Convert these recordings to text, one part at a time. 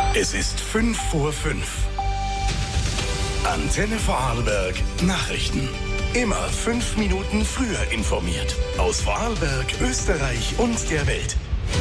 Es ist 5:05. Antenne Vorarlberg Nachrichten. Immer 5 Minuten früher informiert. Aus Vorarlberg, Österreich und der Welt.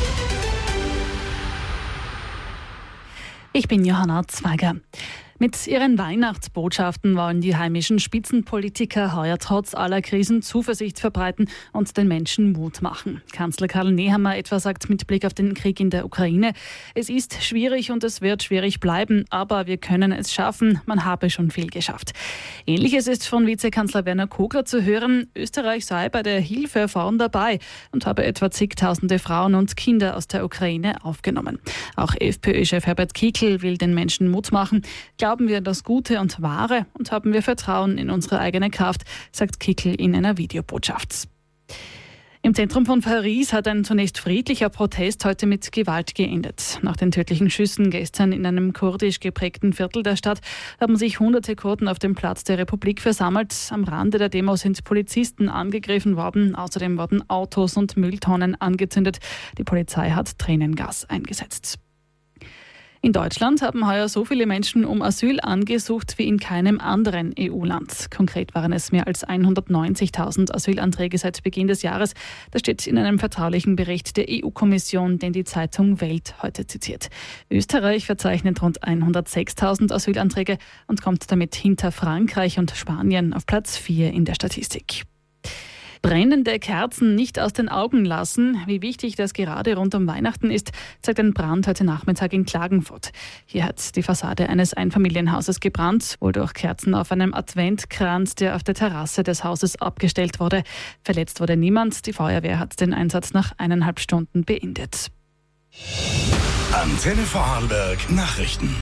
Ich bin Johanna Zweiger. Mit ihren Weihnachtsbotschaften wollen die heimischen Spitzenpolitiker heuer trotz aller Krisen Zuversicht verbreiten und den Menschen Mut machen. Kanzler Karl Nehammer etwa sagt mit Blick auf den Krieg in der Ukraine: Es ist schwierig und es wird schwierig bleiben, aber wir können es schaffen, man habe schon viel geschafft. Ähnliches ist von Vizekanzler Werner Kogler zu hören. Österreich sei bei der Hilfe vorn dabei und habe etwa zigtausende Frauen und Kinder aus der Ukraine aufgenommen. Auch FPÖ-Chef Herbert Kickl will den Menschen Mut machen. Glauben wir an das Gute und Wahre und haben wir Vertrauen in unsere eigene Kraft, sagt Kickl in einer Videobotschaft. Im Zentrum von Paris hat ein zunächst friedlicher Protest heute mit Gewalt geendet. Nach den tödlichen Schüssen gestern in einem kurdisch geprägten Viertel der Stadt haben sich hunderte Kurden auf dem Platz der Republik versammelt. Am Rande der Demo sind Polizisten angegriffen worden. Außerdem wurden Autos und Mülltonnen angezündet. Die Polizei hat Tränengas eingesetzt. In Deutschland haben heuer so viele Menschen um Asyl angesucht wie in keinem anderen EU-Land. Konkret waren es mehr als 190.000 Asylanträge seit Beginn des Jahres. Das steht in einem vertraulichen Bericht der EU-Kommission, den die Zeitung Welt heute zitiert. Österreich verzeichnet rund 106.000 Asylanträge und kommt damit hinter Frankreich und Spanien auf Platz 4 in der Statistik. Brennende Kerzen nicht aus den Augen lassen. Wie wichtig das gerade rund um Weihnachten ist, zeigt ein Brand heute Nachmittag in Klagenfurt. Hier hat die Fassade eines Einfamilienhauses gebrannt, wohl durch Kerzen auf einem Adventkranz, der auf der Terrasse des Hauses abgestellt wurde. Verletzt wurde niemand. Die Feuerwehr hat den Einsatz nach 1,5 Stunden beendet. Antenne Vorarlberg Nachrichten.